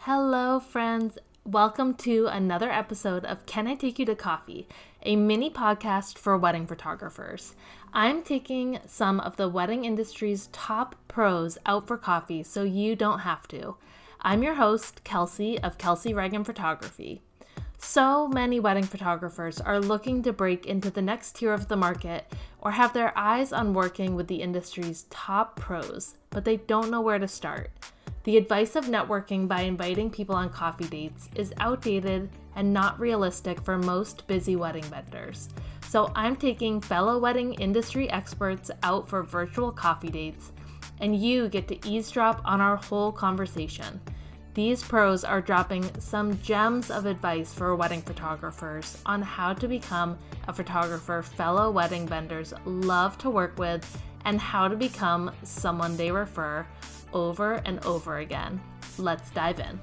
Hello, friends. Welcome to another episode of Can I Take You to Coffee, a mini podcast for wedding photographers. I'm taking some of the wedding industry's top pros out for coffee so you don't have to. I'm your host, Kelsey of Kelsey Reagan Photography. So many wedding photographers are looking to break into the next tier of the market or have their eyes on working with the industry's top pros, but they don't know where to start. The advice of networking by inviting people on coffee dates is outdated and not realistic for most busy wedding vendors. So I'm taking fellow wedding industry experts out for virtual coffee dates, and you get to eavesdrop on our whole conversation. These pros are dropping some gems of advice for wedding photographers on how to become a photographer fellow wedding vendors love to work with and how to become someone they refer over and over again. Let's dive in.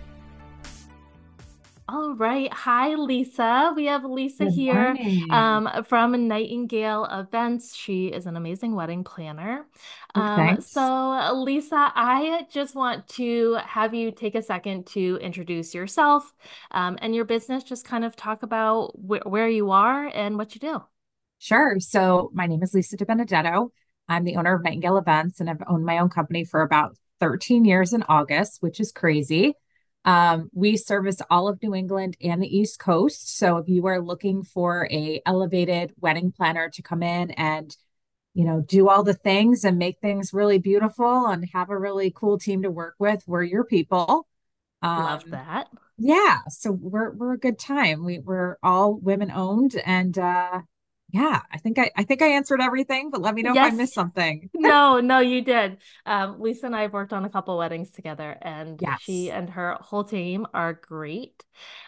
All right. Hi, Lisa. We have Lisa Good here morning. from Nightingale Events. She is an amazing wedding planner. Oh, thanks. Lisa, I just want to have you take a second to introduce yourself and your business. Just kind of talk about where you are and what you do. Sure. So my name is Lisa DiBenedetto. I'm the owner of Nightingale Events, and I've owned my own company for about 13 years in August, which is crazy. We service all of New England and the East Coast. So if you are looking for a elevated wedding planner to come in and, do all the things and make things really beautiful and have a really cool team to work with, we're your people. Love Um, that. Yeah, so we're a good time. We're all women owned, and yeah, I think I answered everything, but let me know if I missed Yes. something. No, you did. Lisa and I have worked on a couple weddings together, and she Yes. and her whole team are great.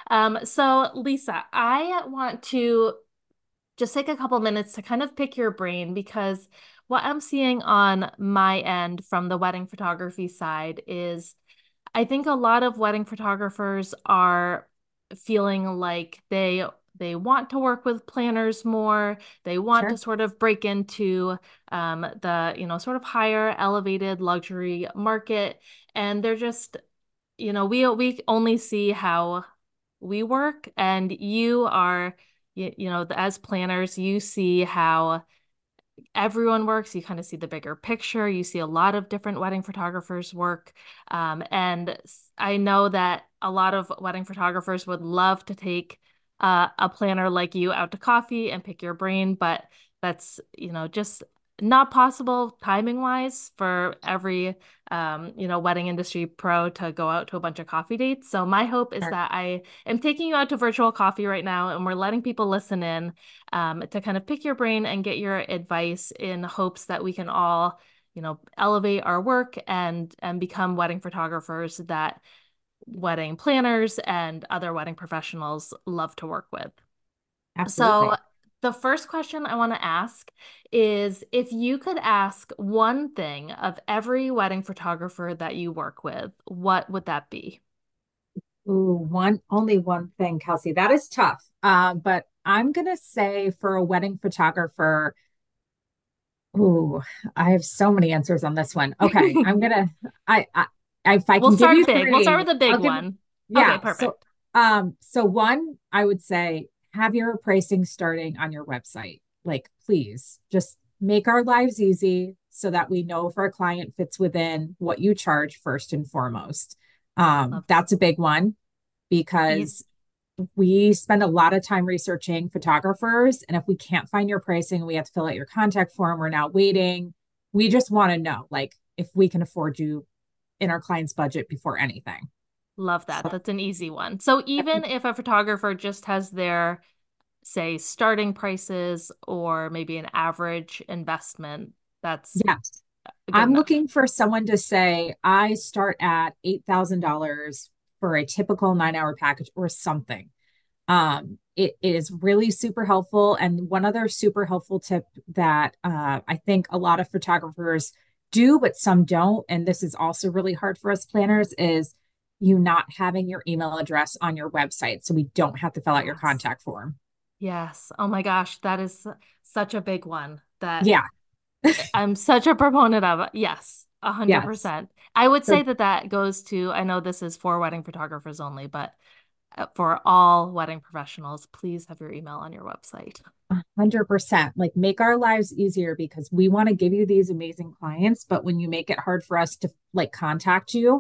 So Lisa, I want to just take a couple minutes to kind of pick your brain because what I'm seeing on my end from the wedding photography side is I think a lot of wedding photographers are feeling like they want to work with planners more. They want to Sure. sort of break into the sort of higher elevated luxury market, and they're just we only see how we work, and you are as planners you see how everyone works. You kind of see the bigger picture. You see a lot of different wedding photographers work. And I know that a lot of wedding photographers would love to take a planner like you out to coffee and pick your brain, but that's, just not possible timing wise for every, wedding industry pro to go out to a bunch of coffee dates. So my hope is Sure. that I am taking you out to virtual coffee right now and we're letting people listen in to kind of pick your brain and get your advice in hopes that we can all, elevate our work and become wedding photographers that wedding planners and other wedding professionals love to work with. So Absolutely. the first question I want to ask is if you could ask one thing of every wedding photographer that you work with, what would that be? Ooh, only one thing, Kelsey. That is tough. But I'm gonna say for a wedding photographer, ooh, I have so many answers on this one. Okay, I if I We'll can give you start big. We'll start three, with the big I'll give you, one. Okay, yeah. So, perfect. so one, I would say have your pricing starting on your website. Like, please just make our lives easy so that we know if our client fits within what you charge first and foremost. Love that. That's a big one You, because we spend a lot of time researching photographers. And if we can't find your pricing, we have to fill out your contact form. We're not waiting. We just want to know, like, if we can afford you in our client's budget before anything. Love that. So, That's an easy one. So even if a photographer just has their, say, starting prices or maybe an average investment, that's yes, good I'm enough. looking for someone to say, I start at $8,000 for a typical 9 hour package or something. It is really super helpful. And one other super helpful tip that I think a lot of photographers do, but some don't, and this is also really hard for us planners, is you not having your email address on your website. So we don't have to fill out your Yes. contact form. Yes. Oh my gosh, that is such a big one that Yeah. I'm such a proponent of. Yes. a hundred Yes. percent. I would say So that that goes to, I know this is for wedding photographers only, but for all wedding professionals, please have your email on your website. 100%. Like make our lives easier because we want to give you these amazing clients, but when you make it hard for us to like contact you,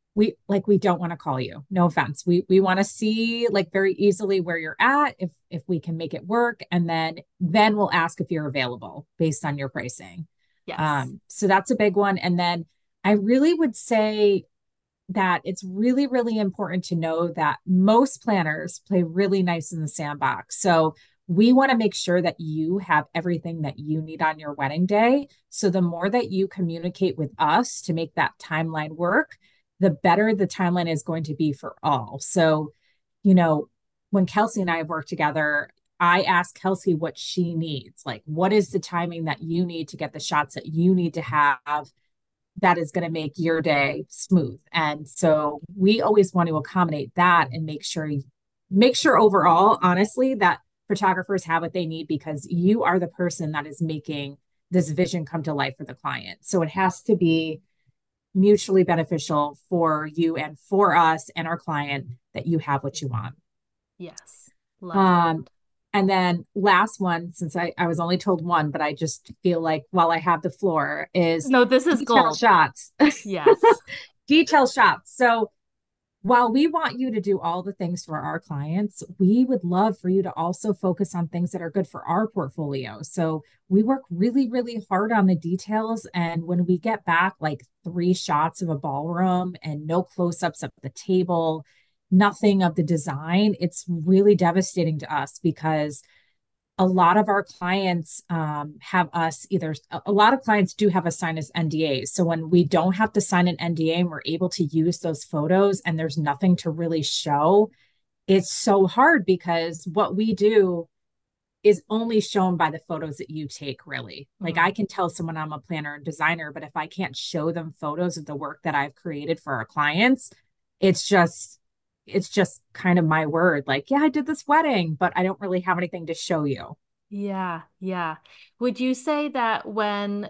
we don't want to call you. No offense. We want to see like very easily where you're at if we can make it work and then we'll ask if you're available based on your pricing. Yes. So that's a big one. And then I really would say that it's really, really important to know that most planners play really nice in the sandbox. So we want to make sure that you have everything that you need on your wedding day. So the more that you communicate with us to make that timeline work, the better the timeline is going to be for all. So, you know, when Kelsey and I have worked together, I ask Kelsey what she needs. Like, what is the timing that you need to get the shots that you need to have that is going to make your day smooth. And so we always want to accommodate that and make sure overall, honestly, that photographers have what they need because you are the person that is making this vision come to life for the client. So it has to be mutually beneficial for you and for us and our client that you have what you want. Yes. Love that. Um, and then last one, since I was only told one, but I just feel like while I have the floor is No, this is detail gold. shots. Yes. Detail shots. So while we want you to do all the things for our clients, we would love for you to also focus on things that are good for our portfolio. So we work really, really hard on the details. And when we get back like 3 shots of a ballroom and no close-ups of the table, nothing of the design, it's really devastating to us because a lot of our clients have us either a lot of clients do have us sign as NDAs. So when we don't have to sign an NDA and we're able to use those photos and there's nothing to really show, it's so hard because what we do is only shown by the photos that you take, really. Like I Mm. can tell someone I'm a planner and designer, but if I can't show them photos of the work that I've created for our clients, it's just it's just kind of my word. Like, yeah, I did this wedding, but I don't really have anything to show you. Yeah, yeah. Would you say that when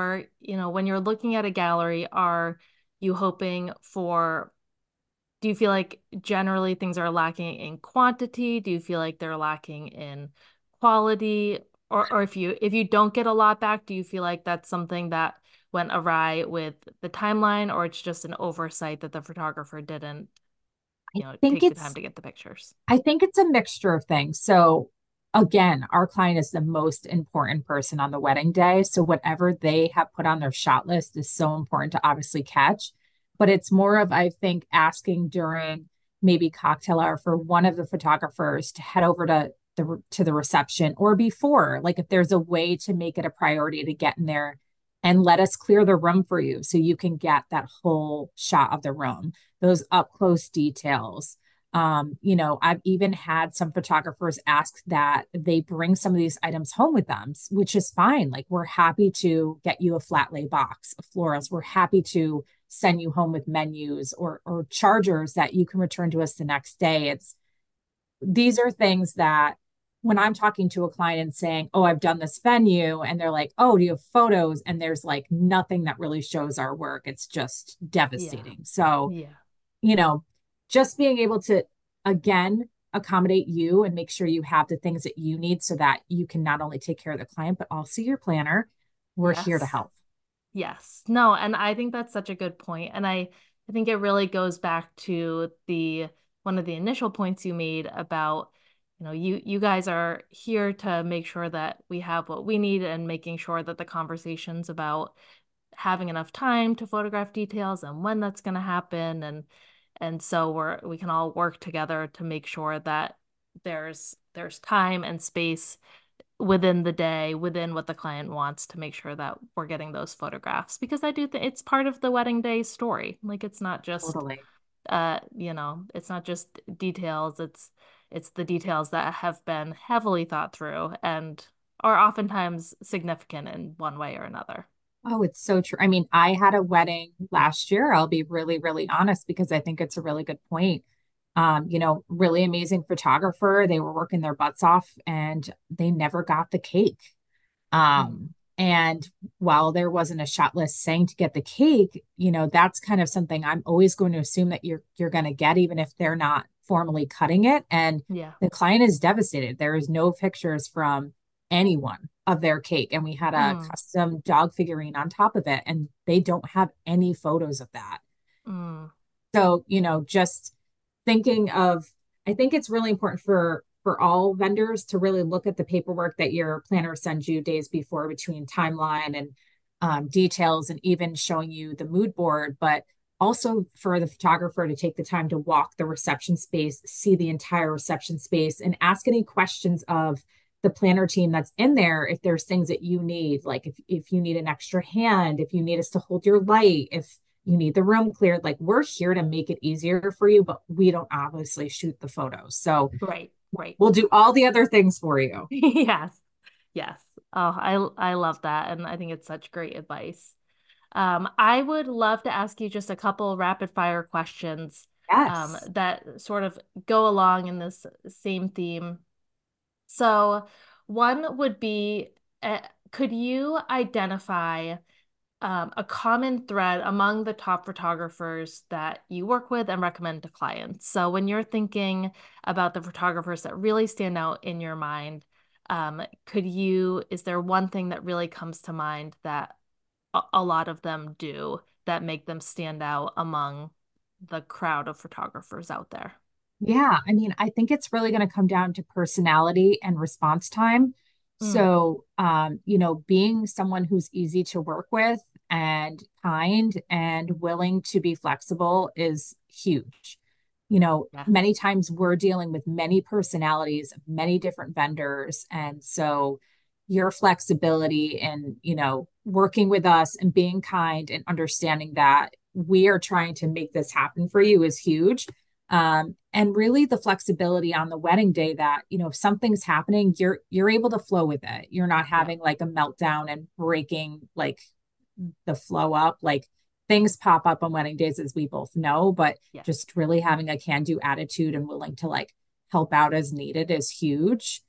when you're looking at a gallery, are you hoping for, do you feel like generally things are lacking in quantity? Do you feel like they're lacking in quality? Or if you don't get a lot back, do you feel like that's something that went awry with the timeline, or it's just an oversight that the photographer didn't, I think take the time it's to get the pictures? I think it's a mixture of things. So again, our client is the most important person on the wedding day. So whatever they have put on their shot list is so important to obviously catch. But it's more of, I think, asking during maybe cocktail hour for one of the photographers to head over to the reception or before, like if there's a way to make it a priority to get in there and let us clear the room for you so you can get that whole shot of the room, those up close details. I've even had some photographers ask that they bring some of these items home with them, which is fine. Like, we're happy to get you a flat lay box of florals. We're happy to send you home with menus or chargers that you can return to us the next day. These are things that when I'm talking to a client and saying, "Oh, I've done this venue," and they're like, "Oh, do you have photos?" And there's like nothing that really shows our work. It's just Yeah. devastating. So, Yeah. you know, just being able to, again, accommodate you and make sure you have the things that you need so that you can not only take care of the client, but also your planner. We're here to Yes. help. Yes. No, and I think that's such a good point. And I think it really goes back to the one of the initial points you made about, you guys are here to make sure that we have what we need and making sure that the conversations about having enough time to photograph details and when that's going to happen, and so we can all work together to make sure that there's time and space within the day, within what the client wants, to make sure that we're getting those photographs, because I do think it's part of the wedding day story. Like, it's not just Totally. it's not just details, it's the details that have been heavily thought through and are oftentimes significant in one way or another. Oh, it's so true. I mean, I had a wedding last year. I'll be really, really honest because I think it's a really good point. Really amazing photographer. They were working their butts off and they never got the cake. Mm. And while there wasn't a shot list saying to get the cake, that's kind of something I'm always going to assume that you're going to get, even if they're not formally cutting it. And Yeah. the client is devastated. There is no pictures from anyone of their cake. And we had a Mm, custom dog figurine on top of it, and they don't have any photos of that. mm, So, just thinking of, I think it's really important for all vendors to really look at the paperwork that your planner sends you days before, between timeline and details, and even showing you the mood board, but also for the photographer to take the time to walk the reception space, see the entire reception space, and ask any questions of the planner team that's in there. If there's things that you need, like if you need an extra hand, if you need us to hold your light, if you need the room cleared, like, we're here to make it easier for you, but we don't obviously shoot the photos. So right, right. we'll do all the other things for you. Yes, yes. Oh, I love that, and I think it's such great advice. I would love to ask you just a couple rapid fire questions Yes. that sort of go along in this same theme. So, one would be, could you identify a common thread among the top photographers that you work with and recommend to clients? So, when you're thinking about the photographers that really stand out in your mind, is there one thing that really comes to mind that a lot of them do that make them stand out among the crowd of photographers out there? Yeah, I mean, I think it's really going to come down to personality and response time. Mm, So, being someone who's easy to work with and kind and willing to be flexible is huge. yes. Many times we're dealing with many personalities, many different vendors. And so your flexibility and, working with us and being kind and understanding that we are trying to make this happen for you is huge. And really the flexibility on the wedding day that, if something's happening, you're able to flow with it. You're not Yeah. having like a meltdown and breaking like the flow up. Like, things pop up on wedding days, as we both know, but Yeah. just really having a can-do attitude and willing to like help out as needed is huge.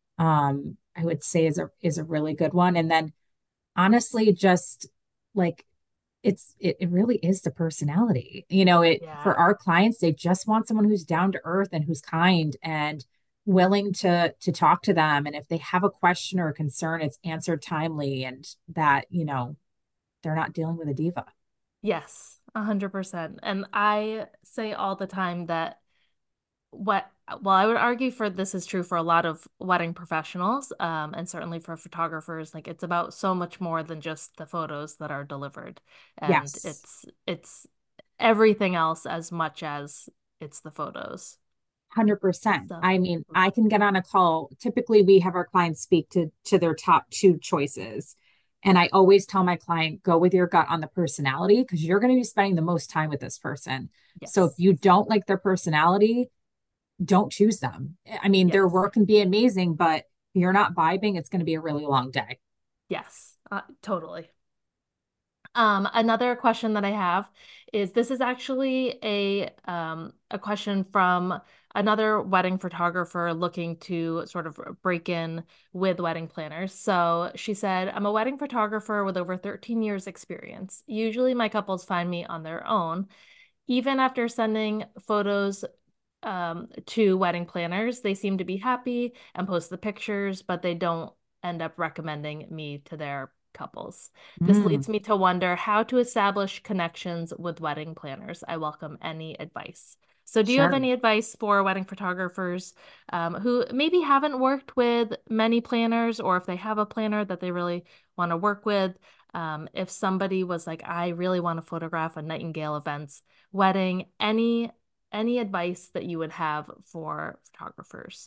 I would say is a really good one. And then honestly, just like, it really is the personality. For Yeah. our clients, they just want someone who's down to earth and who's kind and willing to talk to them. And if they have a question or a concern, it's answered timely, and that, they're not dealing with a diva. Yes, 100%. And I say all the time that what, well, I would argue for this is true for a lot of wedding professionals, and certainly for photographers. Like it's about so much more than just the photos that are delivered, and Yes. it's everything else as much as it's the photos. 100%. So, I mean, I can get on a call. Typically, we have our clients speak to their top two choices. And I always tell my client, go with your gut on the personality, because you're going to be spending the most time with this person. So if yes, you don't like their personality, don't choose them. I mean, their yes, work can be amazing, but if you're not vibing, it's going to be a really long day. yes, totally. Another question that I have is this is actually a question from another wedding photographer looking to sort of break in with wedding planners. So she said, I'm a wedding photographer with over 13 years experience. Usually my couples find me on their own. Even after sending photos to wedding planners, they seem to be happy and post the pictures, but they don't end up recommending me to their couples. This Mm, leads me to wonder how to establish connections with wedding planners. I welcome any advice. So, do you have sure. any advice for wedding photographers who maybe haven't worked with many planners, or if they have a planner that they really want to work with? If somebody was like, I really want to photograph a Nightingale Events wedding, any advice that you would have for photographers?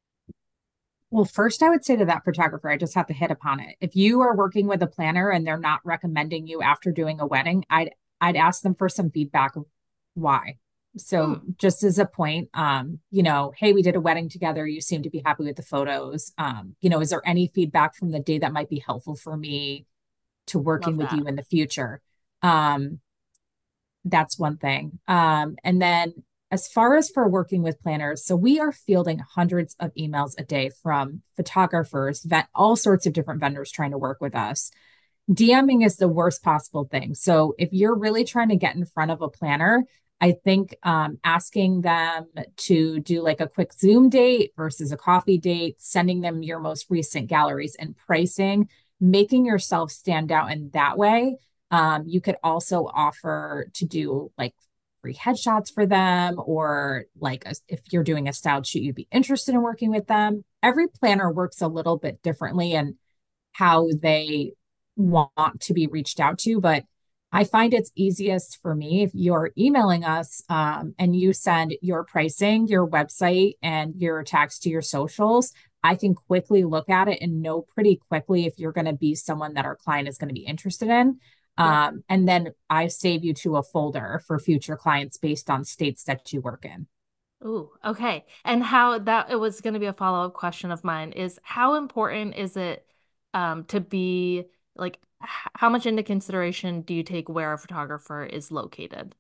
Well, first, I would say to that photographer, I just have to hit upon it. If you are working with a planner and they're not recommending you after doing a wedding, I'd ask them for some feedback of why. So Mm, just as a point, hey, we did a wedding together. You seem to be happy with the photos. Is there any feedback from the day that might be helpful for me to working love with that. you in the future? That's one thing. And then as far as for working with planners, so we are fielding hundreds of emails a day from photographers, all sorts of different vendors trying to work with us. DMing is the worst possible thing. So if you're really trying to get in front of a planner, I think asking them to do like a quick Zoom date versus a coffee date, sending them your most recent galleries and pricing, making yourself stand out in that way. You could also offer to do like free headshots for them, or like if you're doing a styled shoot, you'd be interested in working with them. Every planner works a little bit differently and how they want to be reached out to. But I find it's easiest for me if you're emailing us and you send your pricing, your website, and your tags to your socials. I can quickly look at it and know pretty quickly if you're going to be someone that our client is going to be interested in. Yeah. And then I save you to a folder for future clients based on states that you work in. Ooh, okay. And how that it was going to be a follow-up question of mine is how important is it to be like how much into consideration do you take where a photographer is located?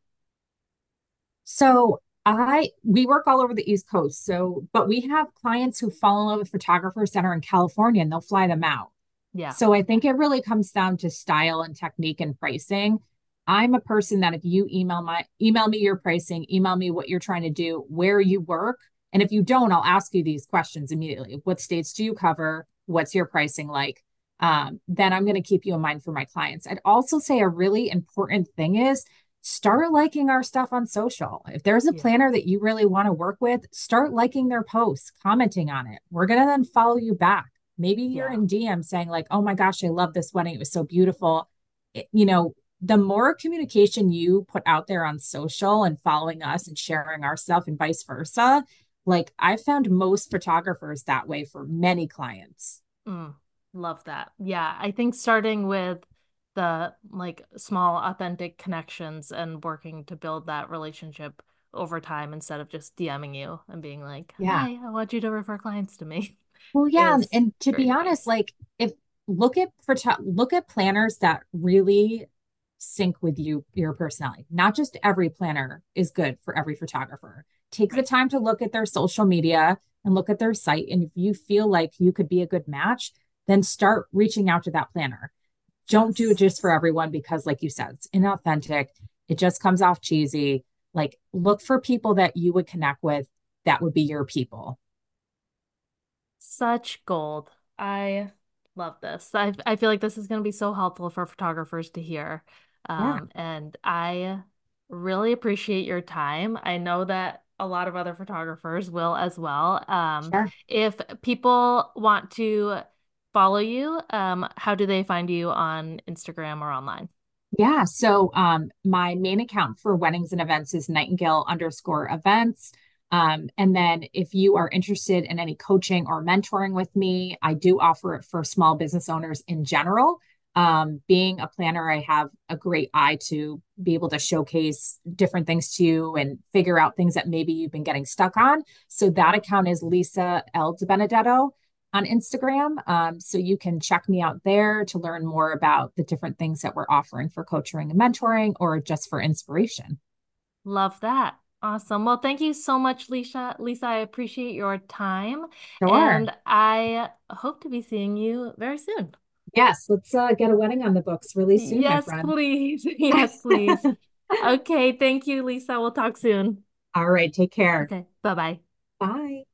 So we work all over the East Coast. So, but we have clients who fall in love with photographers that are in California and they'll fly them out. Yeah. So I think it really comes down to style and technique and pricing. I'm a person that if you email me your pricing, email me what you're trying to do, where you work, and if you don't, I'll ask you these questions immediately. What states do you cover? What's your pricing like? Then I'm going to keep you in mind for my clients. I'd also say a really important thing is start liking our stuff on social. If there's a Yeah. planner that you really want to work with, start liking their posts, commenting on it. We're going to then follow you back. Maybe you're Yeah. in DM saying, like, oh my gosh, I love this wedding. It was so beautiful. You know, the more communication you put out there on social and following us and sharing our stuff and vice versa, like I found most photographers that way for many clients. Mm, love that. Yeah, I think starting with the like small authentic connections and working to build that relationship over time instead of just DMing you and being like, Yeah. "Hi, I want you to refer clients to me," Well, yeah, is and to great be honest, advice. like if look at planners that really sync with your personality. Not just every planner is good for every photographer. Take the Right. time to look at their social media and look at their site. And if you feel like you could be a good match, then start reaching out to that planner. Don't do it Yes. just for everyone because, like you said, it's inauthentic. It just comes off cheesy. Like, look for people that you would connect with that would be your people. Such gold. I love this. I feel like this is going to be so helpful for photographers to hear. Yeah, And I really appreciate your time. I know that a lot of other photographers will as well. sure. If people want to follow you, how do they find you on Instagram or online? Yeah. So my main account for weddings and events is Nightingale_events. And then if you are interested in any coaching or mentoring with me, I do offer it for small business owners in general. Being a planner, I have a great eye to be able to showcase different things to you and figure out things that maybe you've been getting stuck on. So that Yeah. account is Lisa L. DiBenedetto on Instagram. So you can check me out there to learn more about the different things that we're offering for coaching and mentoring or just for inspiration. Love that. Awesome. Well, thank you so much, Lisa. Lisa, I appreciate your time, Sure. and I hope to be seeing you very soon. Yes, let's get a wedding on the books really soon, my Yes, friend. please. Yes, please. Okay, thank you, Lisa. We'll talk soon. All right, take care. Okay, bye-bye. Bye.